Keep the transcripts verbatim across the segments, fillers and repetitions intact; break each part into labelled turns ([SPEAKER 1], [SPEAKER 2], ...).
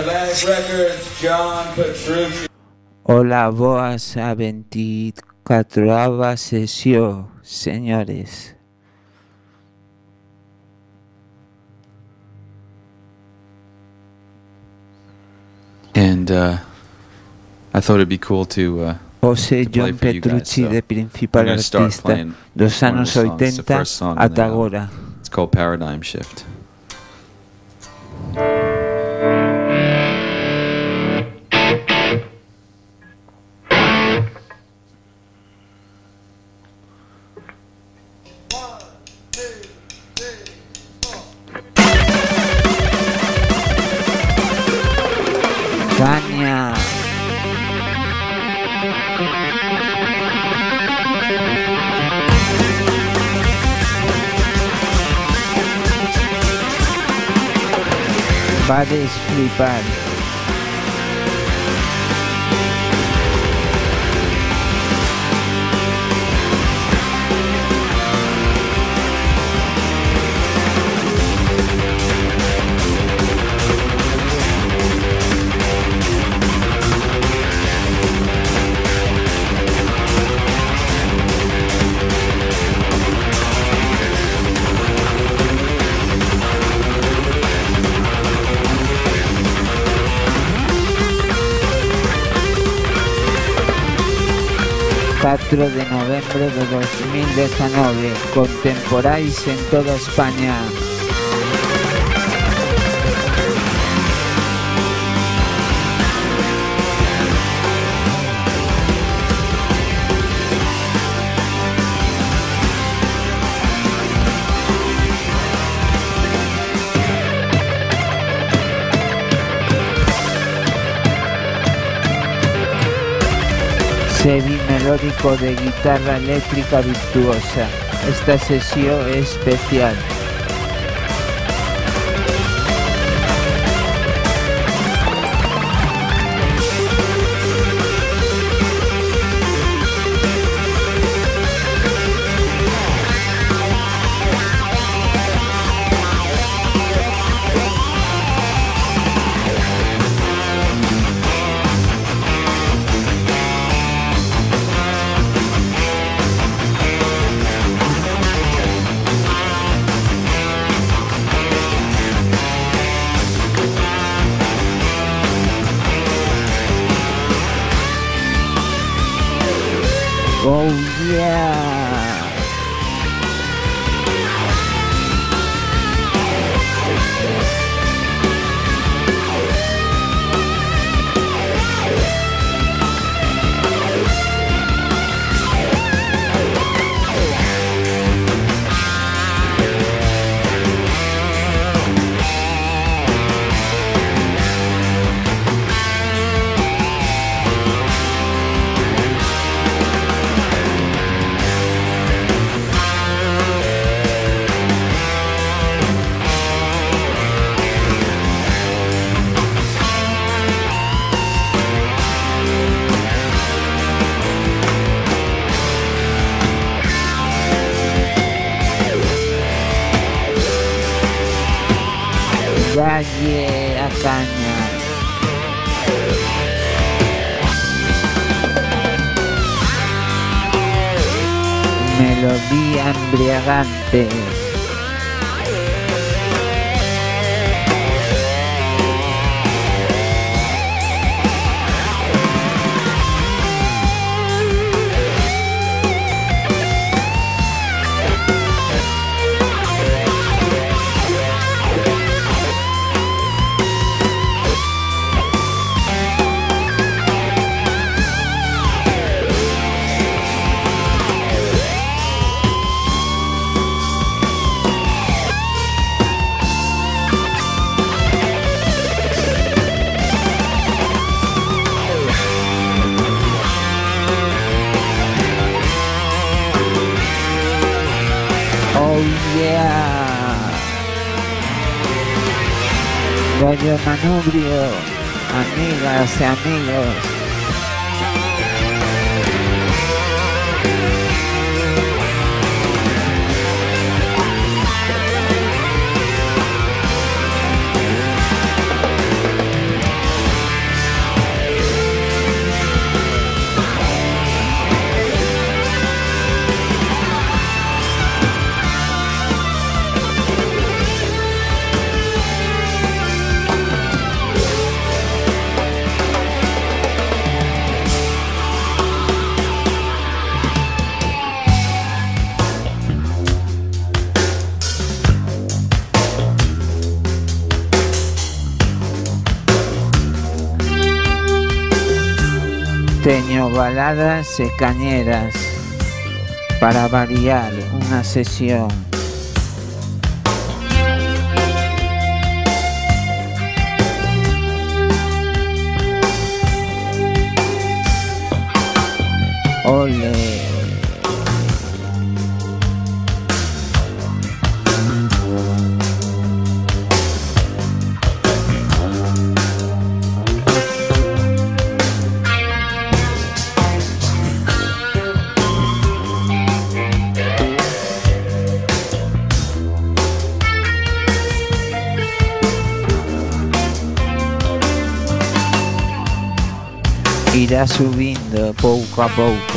[SPEAKER 1] Atlantic Records, John Petrucci.
[SPEAKER 2] Hola, boas a veinticuatroava sesión, señores.
[SPEAKER 3] And uh, I thought it'd be cool to uh,
[SPEAKER 2] José
[SPEAKER 3] to play
[SPEAKER 2] John
[SPEAKER 3] for you guys,
[SPEAKER 2] Petrucci
[SPEAKER 3] so
[SPEAKER 2] de principal
[SPEAKER 3] I'm gonna start
[SPEAKER 2] artista
[SPEAKER 3] playing
[SPEAKER 2] dos
[SPEAKER 3] one of the
[SPEAKER 2] anos
[SPEAKER 3] songs, the
[SPEAKER 2] oitenta
[SPEAKER 3] first song on
[SPEAKER 2] ata
[SPEAKER 3] the album.
[SPEAKER 2] agora.
[SPEAKER 3] It's called Paradigm Shift.
[SPEAKER 2] Caña. Va a desflipar. catro de novembro de dos mil diecinueve, contemporáis en toda España. Heavy melódico de guitarra eléctrica virtuosa. Esta sesión es especial. Oh yeah! Dalle a caña. Melodía embriagante. Radio Manubrio, amigas y amigos. teño baladas e cañeras para variar unha sesión. Ole. Irá subindo pouco a pouco.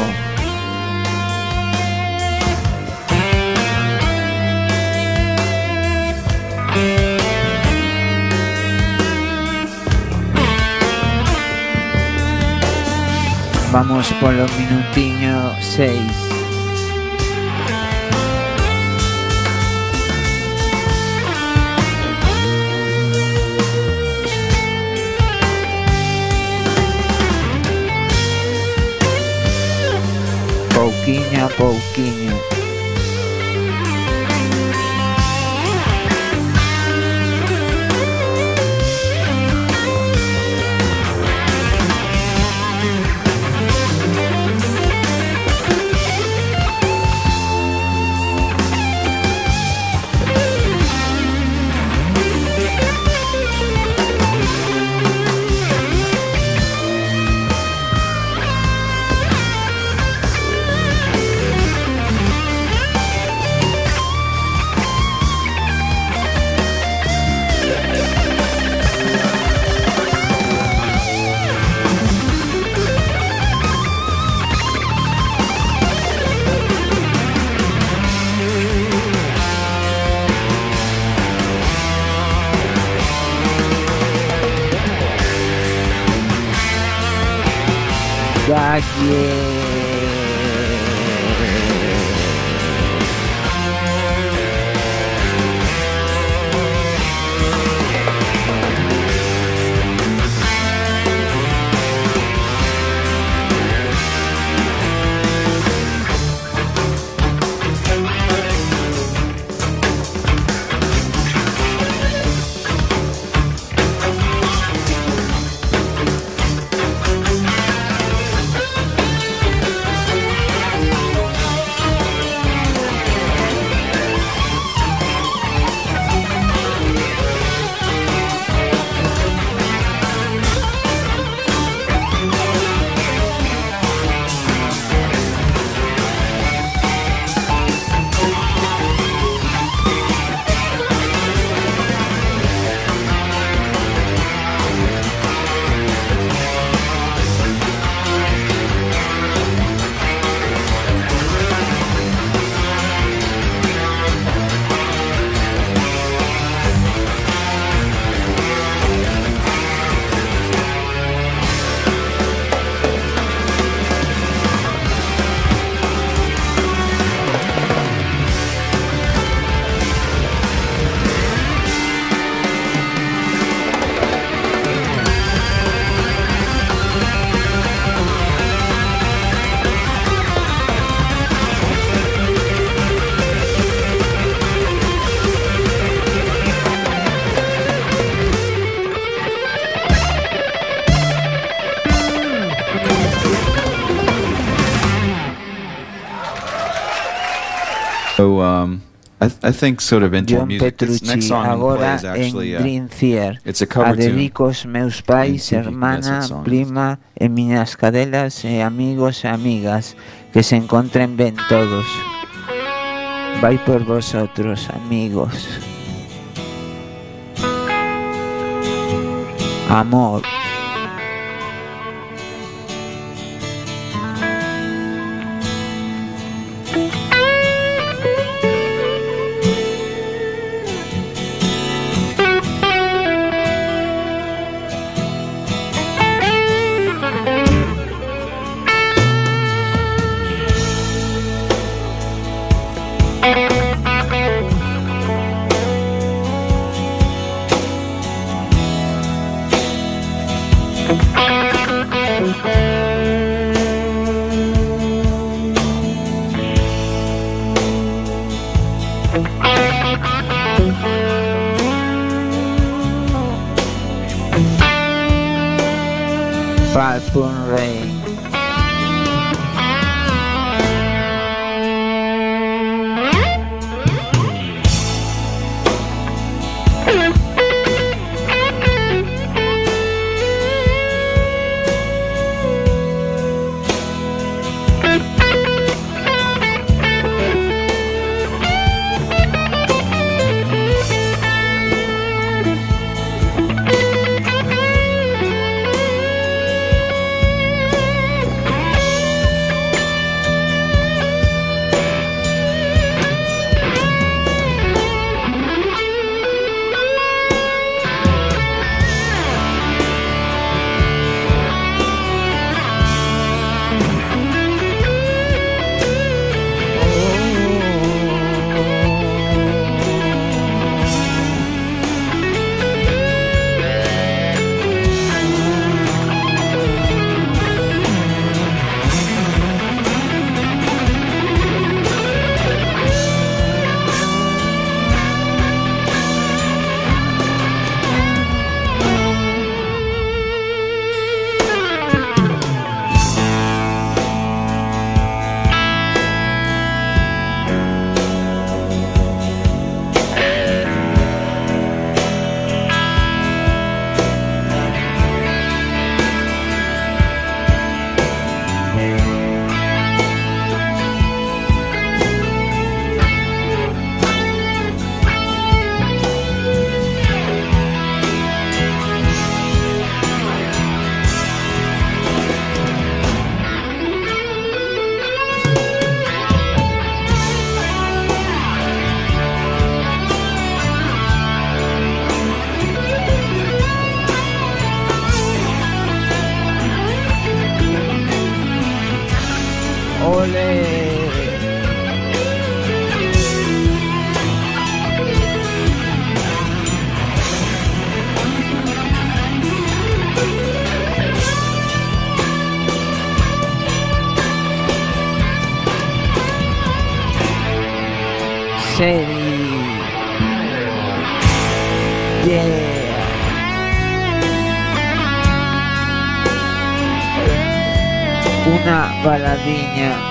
[SPEAKER 2] Vamos polo minutiño seis. Pouquiño a pouquiño. Calle.
[SPEAKER 3] So um, I, th- I think sort of into
[SPEAKER 2] John
[SPEAKER 3] music. This
[SPEAKER 2] Petrucci
[SPEAKER 3] next song I'm gonna play
[SPEAKER 2] agora
[SPEAKER 3] is actually
[SPEAKER 2] en
[SPEAKER 3] uh,
[SPEAKER 2] Dream Theater.
[SPEAKER 3] it's a
[SPEAKER 2] A
[SPEAKER 3] cover tune.
[SPEAKER 2] dedico aos meus pais,
[SPEAKER 3] And
[SPEAKER 2] hermana,
[SPEAKER 3] that's what song is.
[SPEAKER 2] prima e miñas cadelas e amigos e amigas que se encontren ben todos. Vai por vosotros, amigos. Amor. Purple Rain. Shady. Yeah. Una baladinha.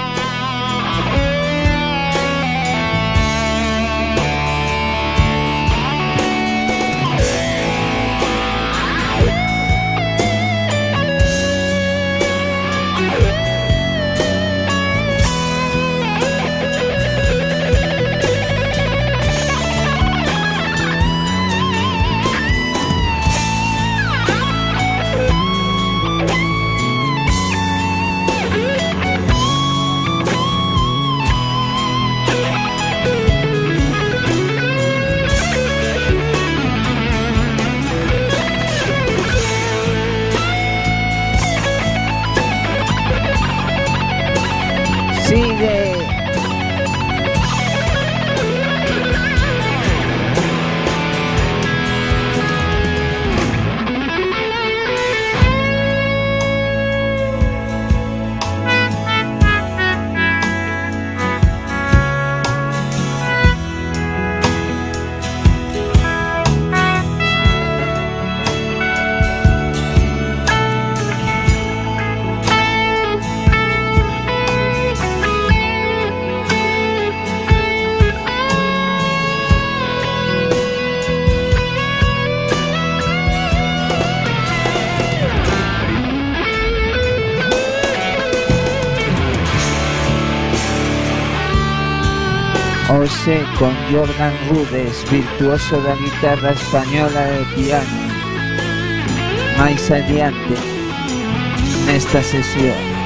[SPEAKER 2] Sigue. José con Jordan Rudess, virtuoso da guitarra española e piano. Mais adiante nesta sesión.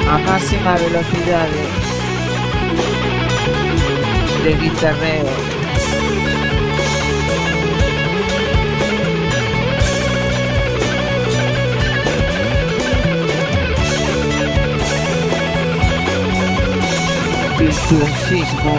[SPEAKER 2] a máxima velocidad de guitarreo. Virtuosismo.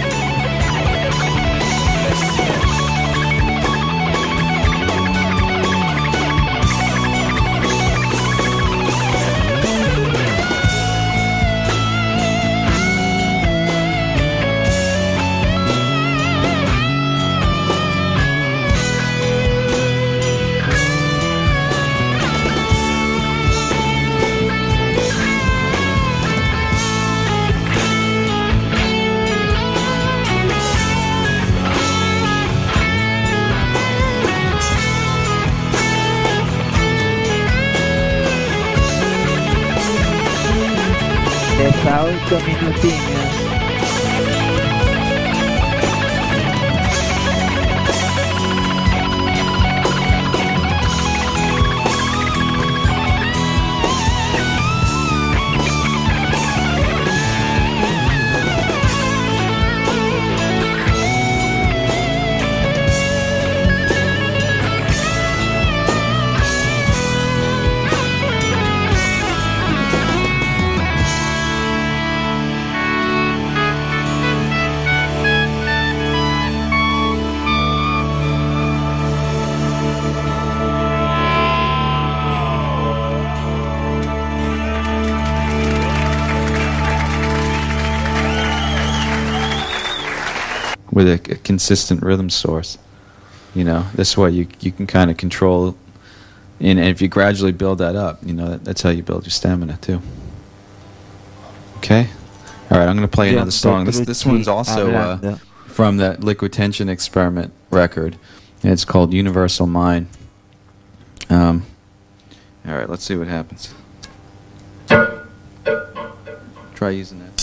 [SPEAKER 2] Hasta ocho minutinhos.
[SPEAKER 3] With a, a consistent rhythm source, you know, this way you you can kind of control, and if you gradually build that up, you know, that, that's how you build your stamina too. Okay, all right, I'm gonna play another song. This this one's also uh, from that Liquid Tension Experiment record, and it's called Universal Mind. Um, all right, let's see what happens. Try using that.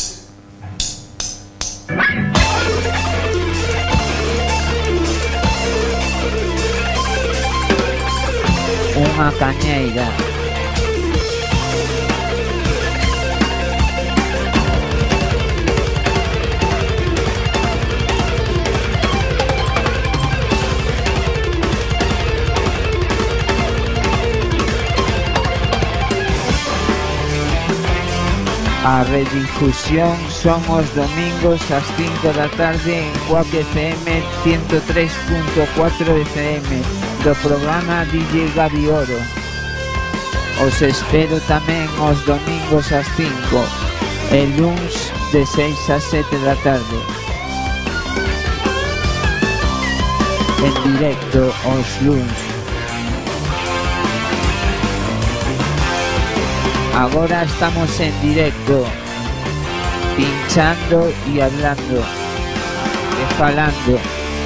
[SPEAKER 2] Uma cañeira. A redifusión son os domingos ás cinco da tarde en Quack F M ciento tres punto cuatro F M do programa D J Gabi Oro. Os espero tamén os domingos ás cinco e luns de seis a sete da tarde en directo os luns. Ahora estamos en directo, pinchando y hablando, y falando.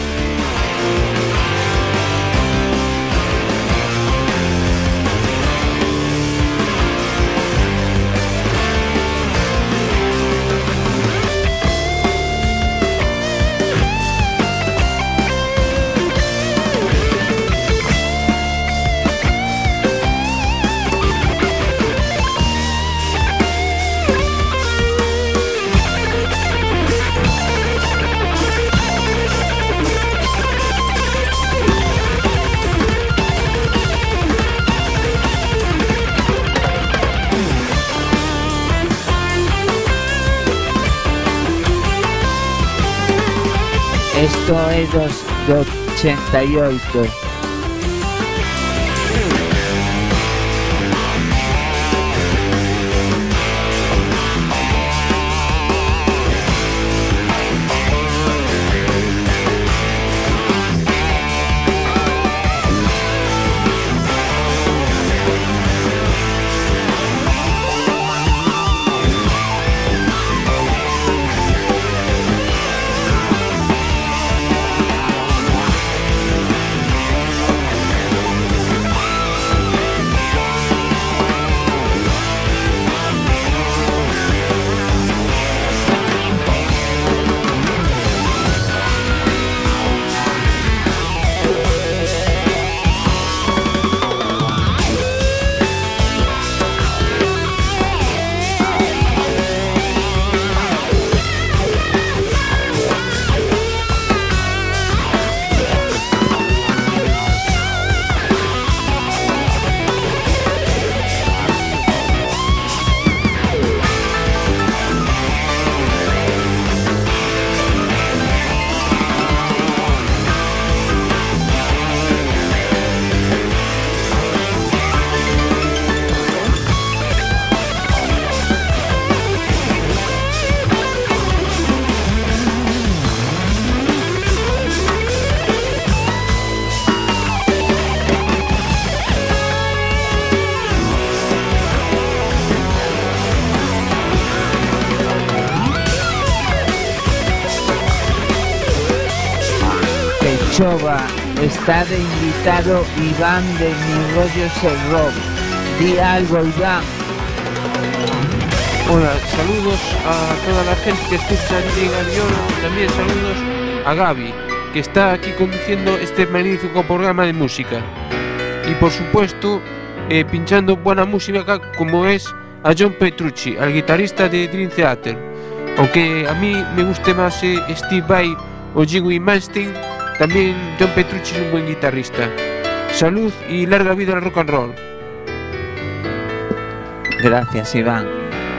[SPEAKER 2] Esto es dos, do ochenta y ocho. Chova, está de invitado Iván de Mi Rollos el Rock. Di algo, Iván.
[SPEAKER 4] Hola, saludos a toda la gente que escucha D J Gaviolo. También saludos a Gaby, que está aquí conduciendo este magnífico programa de música. Y por supuesto, eh, pinchando buena música como es a John Petrucci, al guitarrista de Dream Theater. Aunque a mí me guste más eh, Steve Vai o Jimmy Malmsteen, también John Petrucci es un buen guitarrista. Salud y larga vida al rock and roll.
[SPEAKER 2] Gracias, Iván.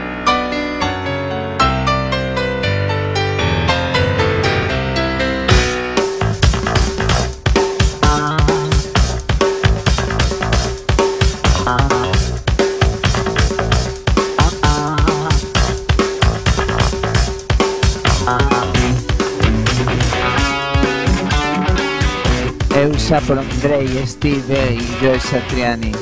[SPEAKER 2] Eu prendrei Steve e Joe Satriani.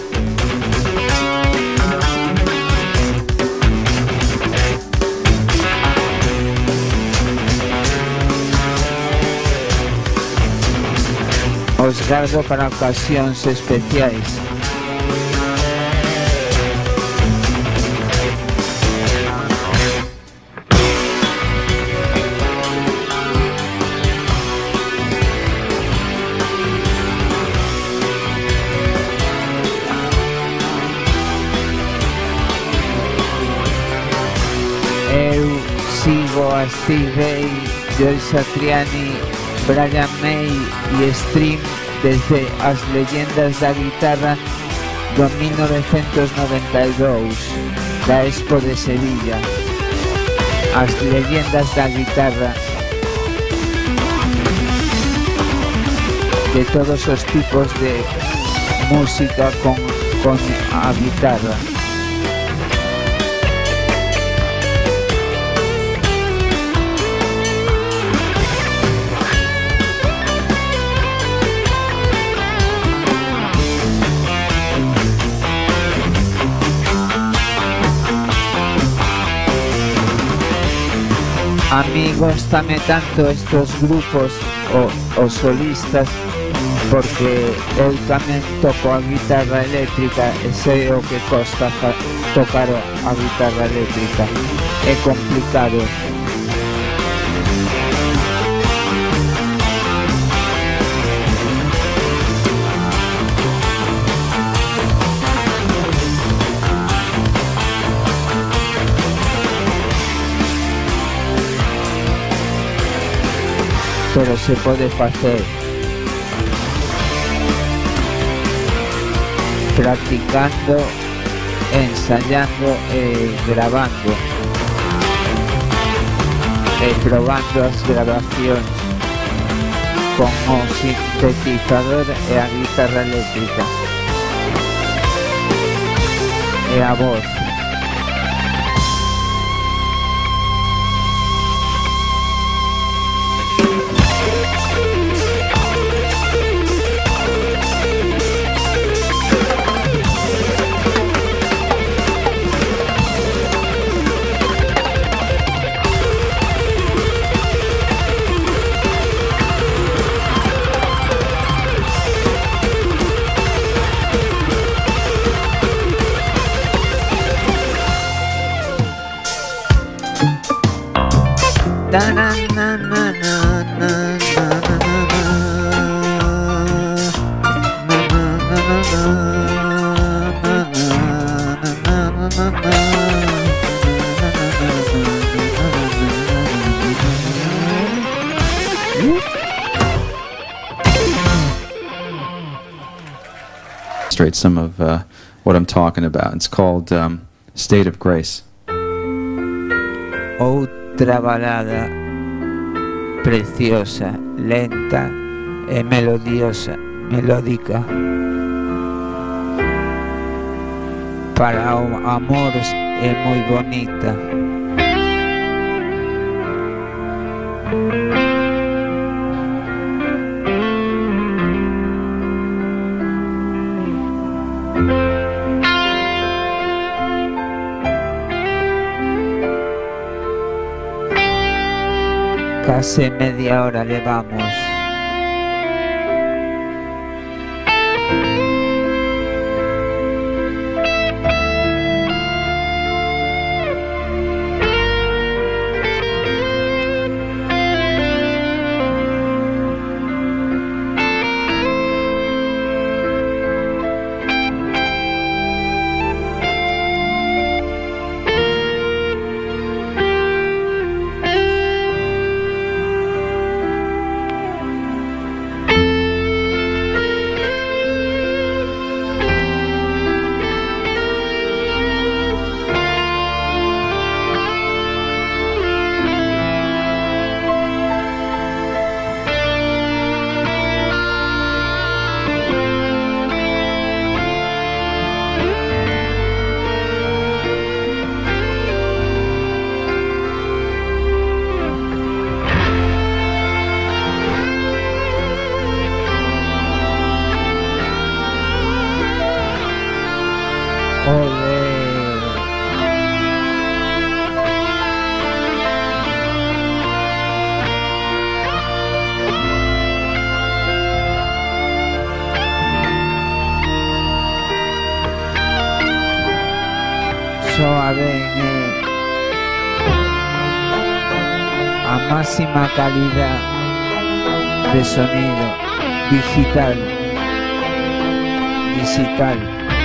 [SPEAKER 2] Os gardo para ocasións especiais. Sigo a Steve Vai, Joe Satriani, Brian May e Stream desde as leyendas da guitarra do mil novecentos noventa e dous da Expo de Sevilla. As leyendas da guitarra de todos os tipos de música con, con a guitarra. A mí gustame tanto estos grupos o, o solistas porque eu tamén toco a guitarra eléctrica e sei o que costa tocar a guitarra eléctrica. É complicado. Pero se pode facer practicando, ensayando e grabando e probando as grabacións con o sintetizador e a guitarra eléctrica e a voz.
[SPEAKER 3] Some of uh, what I'm talking about. It's called um, State of Grace.
[SPEAKER 2] Outra balada preciosa, lenta e melodiosa, melódica para o amor é moi bonita. Case media hora levamos. ben eh, a máxima calidad de sonido digital digital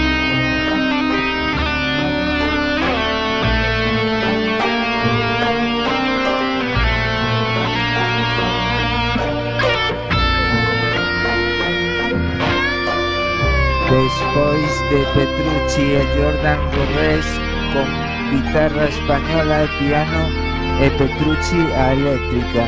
[SPEAKER 2] Despois de Petrucci e Jordan Revés con guitarra española e piano e Petrucci a eléctrica.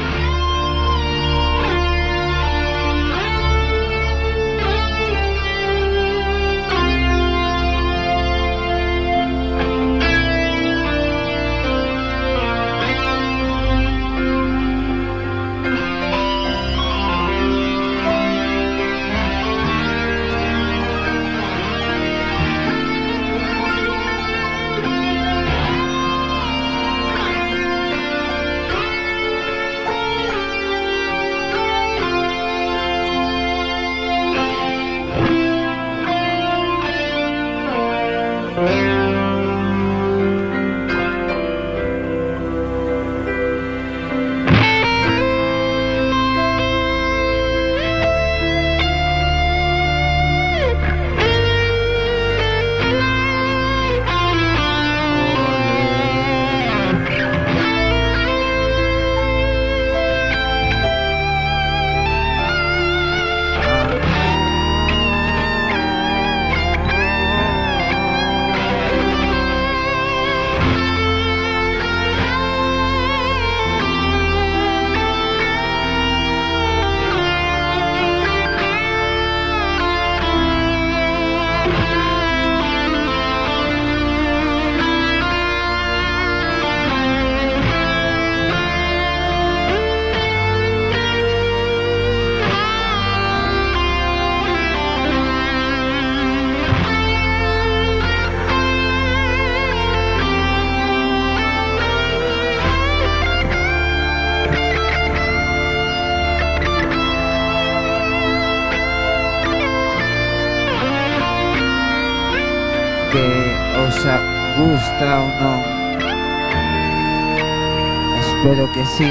[SPEAKER 2] Gusta o non? Espero que sí.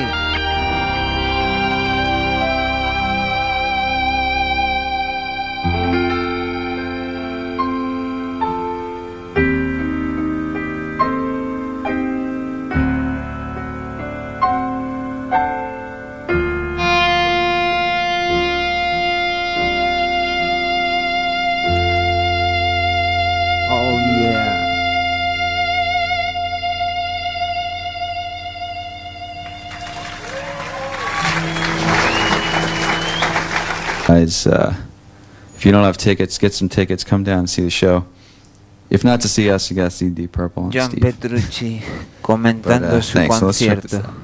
[SPEAKER 3] Guys, uh, if you don't have tickets, get some tickets. Come down and see the show. If not to see us, you gotta see Deep Purple and
[SPEAKER 2] John
[SPEAKER 3] Steve.
[SPEAKER 2] Petrucci comentando
[SPEAKER 3] But, uh,
[SPEAKER 2] su
[SPEAKER 3] thanks. So let's check this
[SPEAKER 2] concierto.
[SPEAKER 3] out.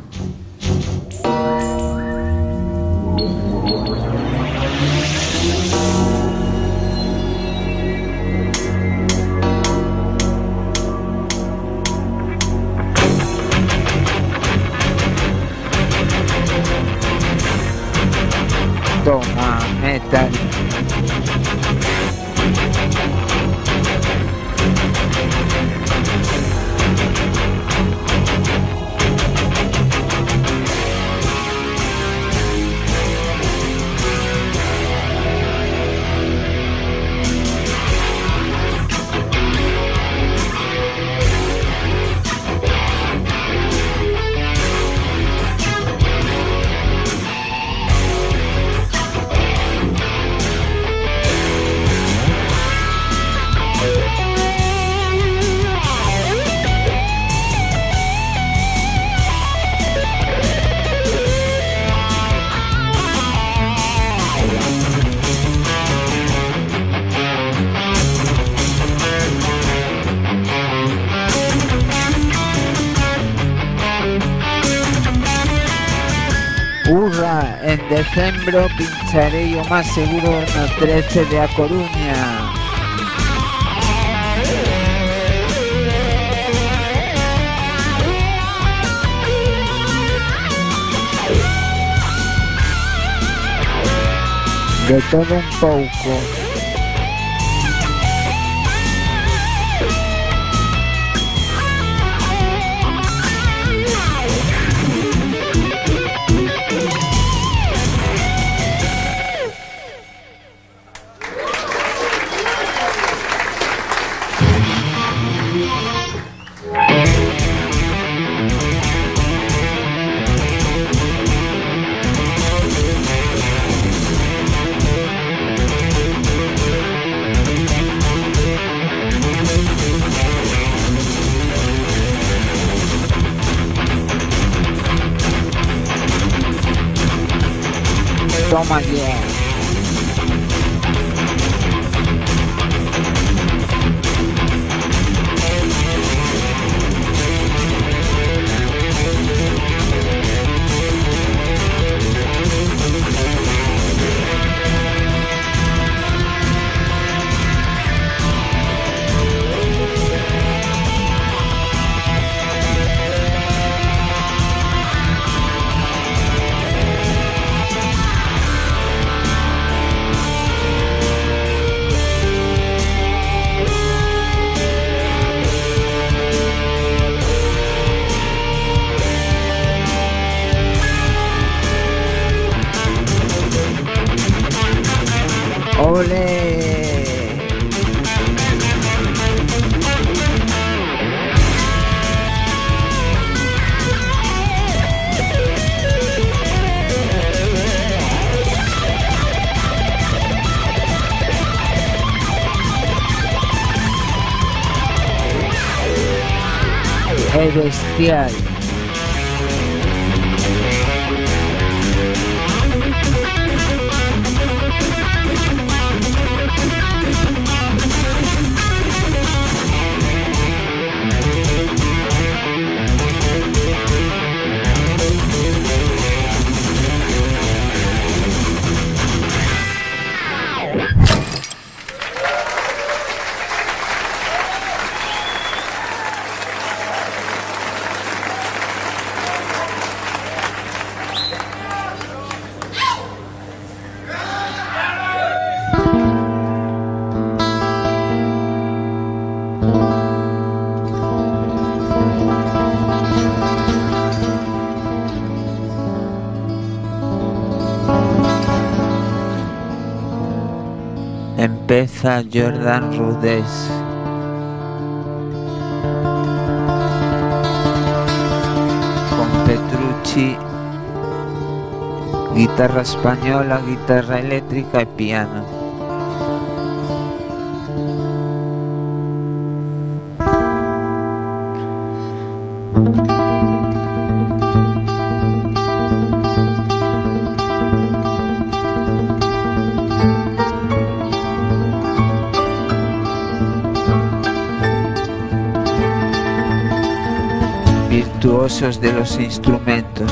[SPEAKER 2] Toma metal. Urra, en decembro pincharé yo más seguro no trece de A Coruña. De todo un pouco. Toma ya. Es bestial. Empieza Jordan Rudess. Con Petrucci, guitarra española, guitarra eléctrica y piano. Virtuosos de los instrumentos.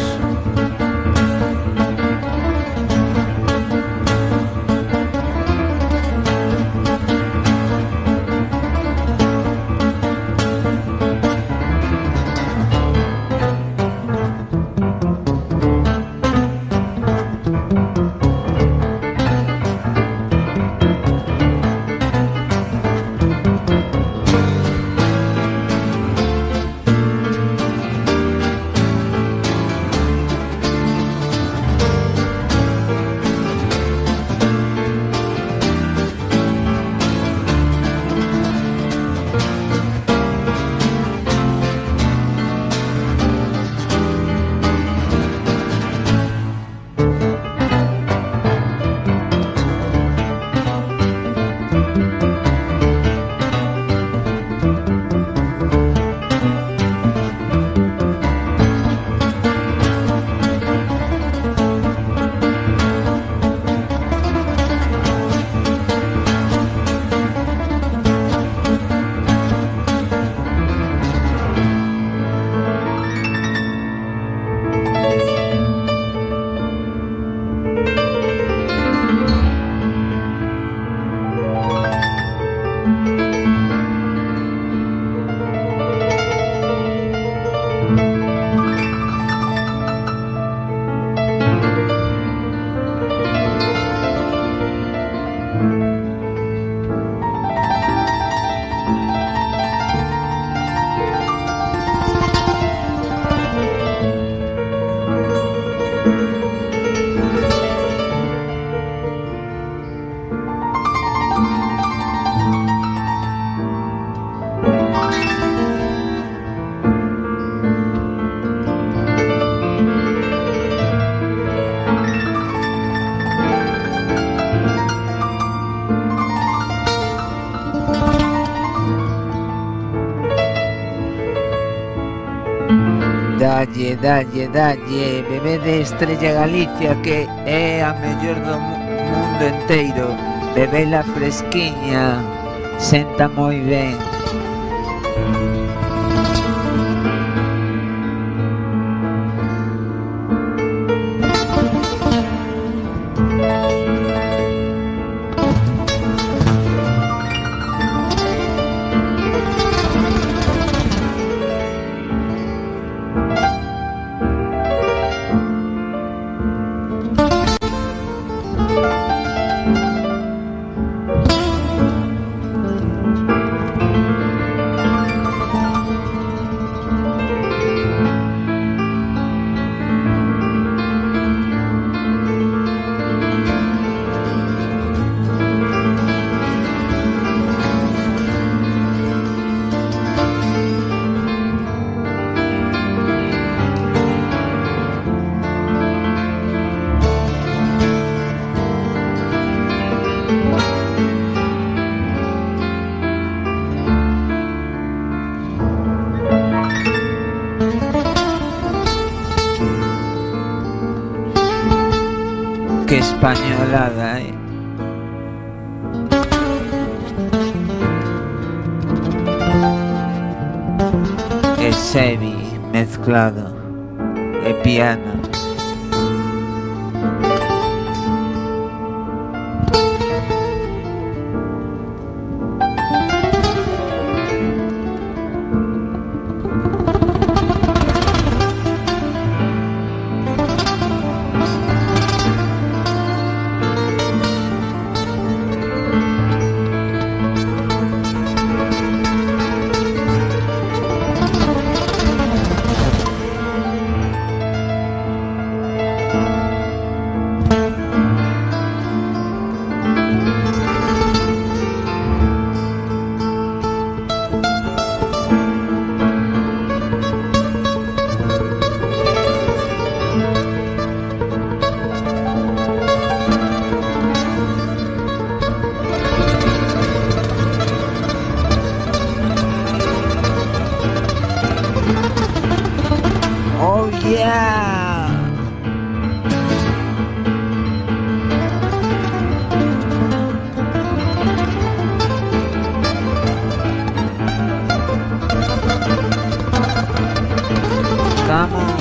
[SPEAKER 2] Dalle, dalle, dalle, bebé de Estrella Galicia, que é a mellor do mundo enteiro. Bebé la fresquiña, senta moi ben. Qué españolada, eh. Es heavy mezclado, el piano. Oh yeah! Vamos.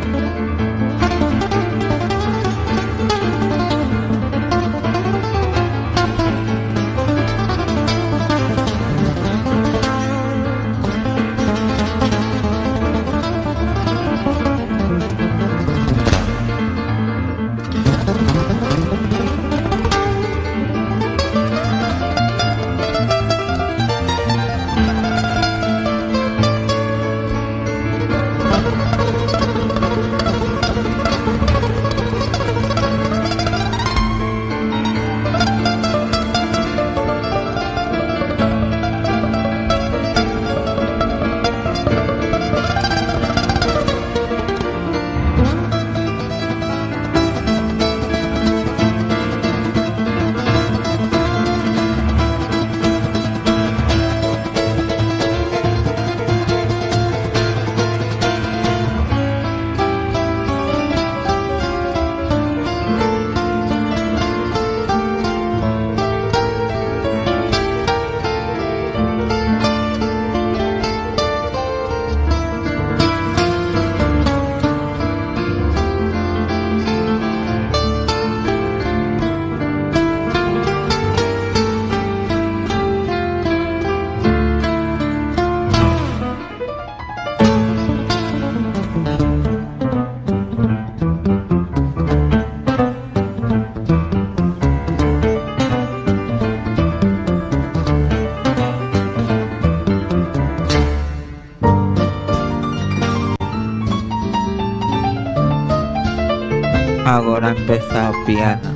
[SPEAKER 2] Agora empeza o piano.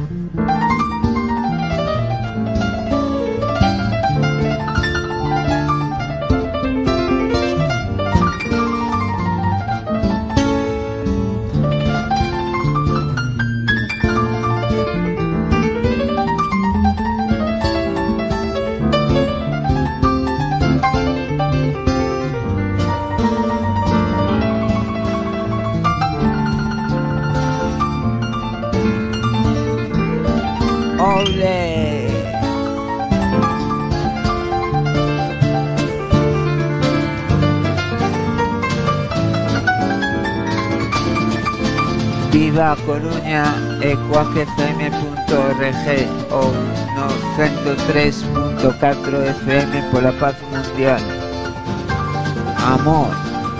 [SPEAKER 2] Viva a Coruña e quack f m punto org ou no ciento tres punto catro F M pola paz mundial. Amor.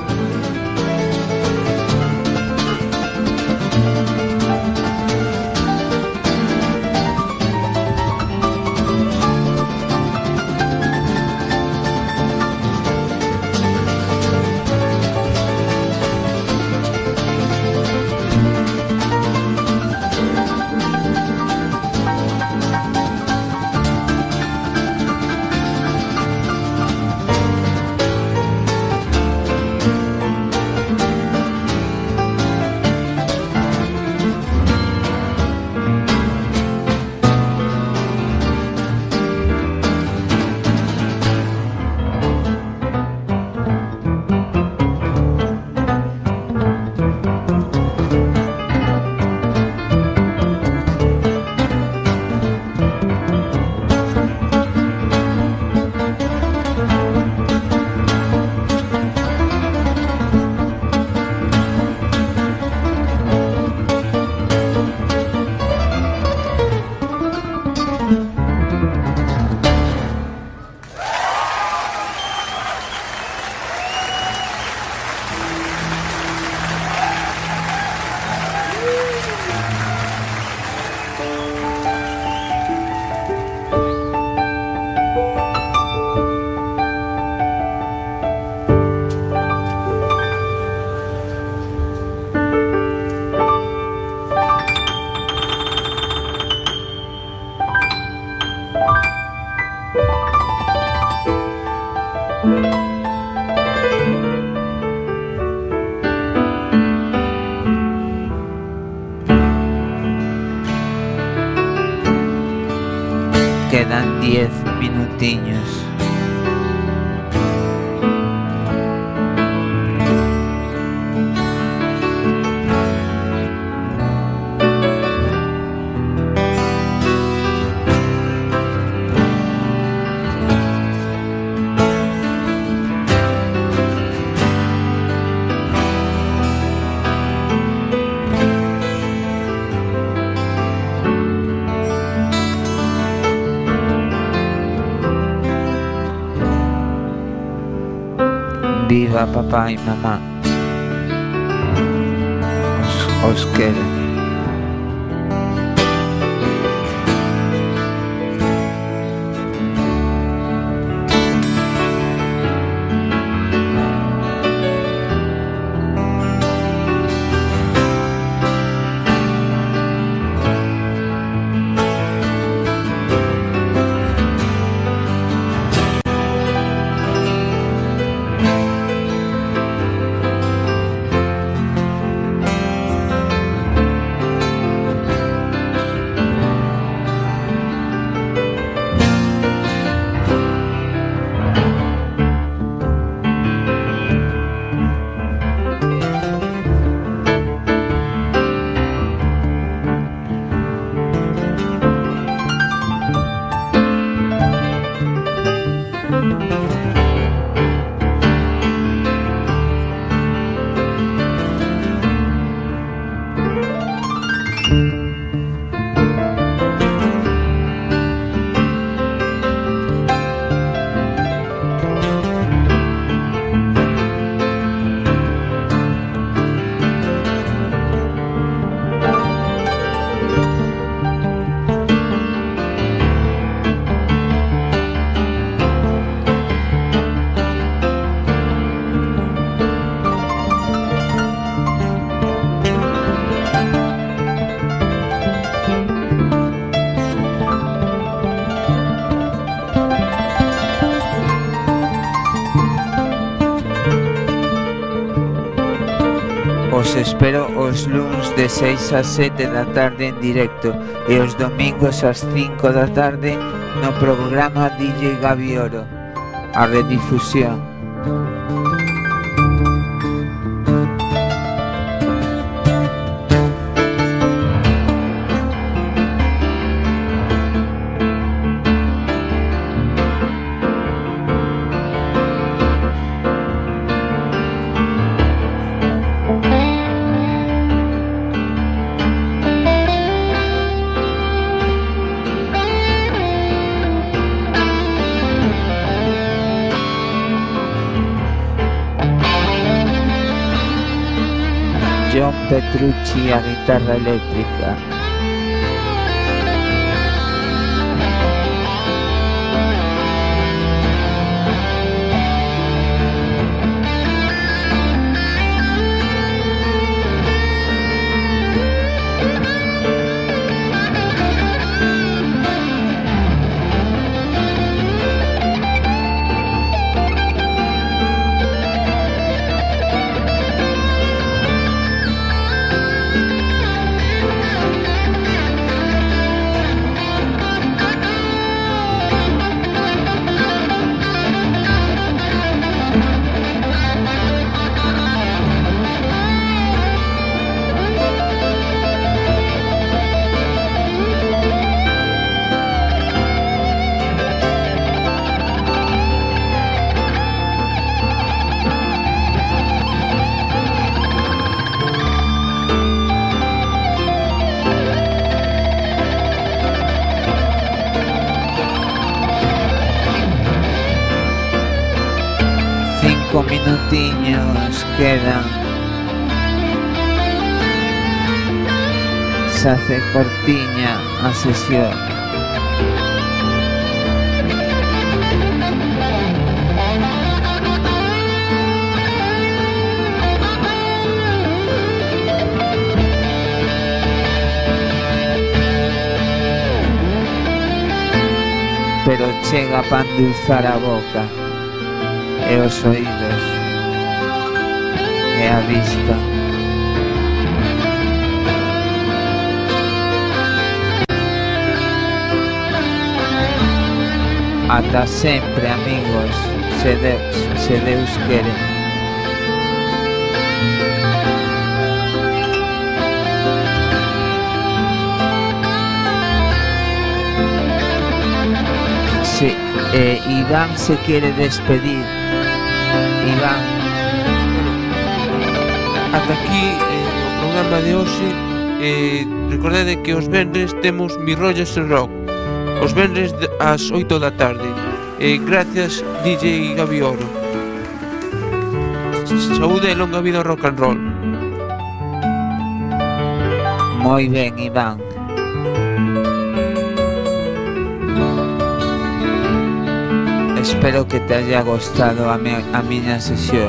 [SPEAKER 2] Quedan diez minutiños. Viva papá y mamá. Os, os quiero. Os espero os luns de seis a sete da tarde en directo e os domingos ás cinco da tarde no programa D J Gabi Oro, a redifusión. John Petrucci a guitarra eléctrica. Cinco minutiños quedan. Se hace cortiña a sesión. Pero chega pa endulzar a boca e os oídos e a vista. Ata sempre, amigos, se Deus, se Deus quere. Sí, eh, Iván se quiere despedir. Iván.
[SPEAKER 4] Ata aquí eh, o programa de hoxe. eh, Recordade que os venres temos Mi Rollos en Rock, os venres ás oito da tarde. eh, Gracias D J Gabi Oro. Saúde e longa vida ao rock and roll.
[SPEAKER 2] Moi ben, Iván. Espero que te haya gustado a, mi, a miña sesión.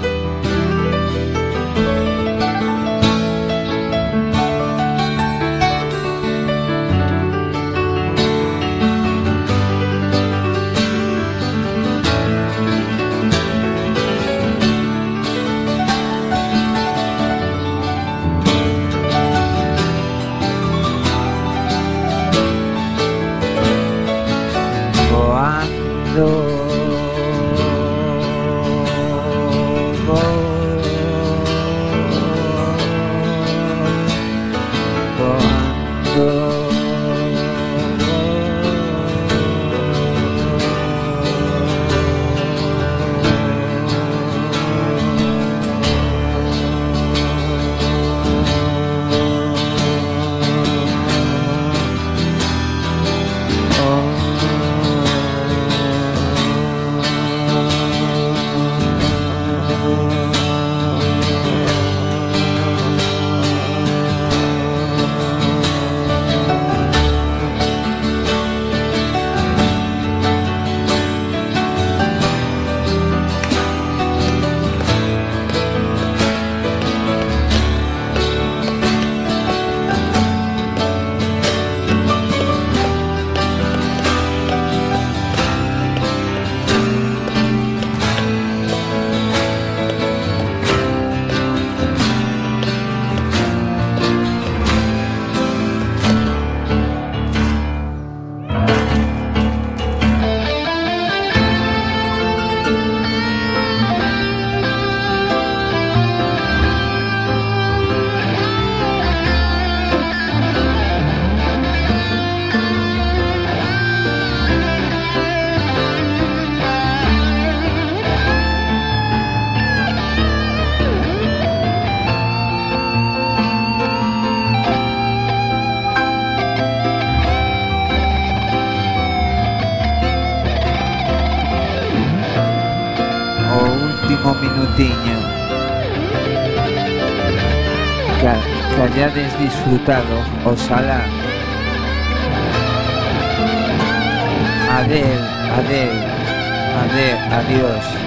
[SPEAKER 2] Voando. Último minutiño. que hayáis disfrutado. Ojalá. Adeu, adeu, adeu, adiós.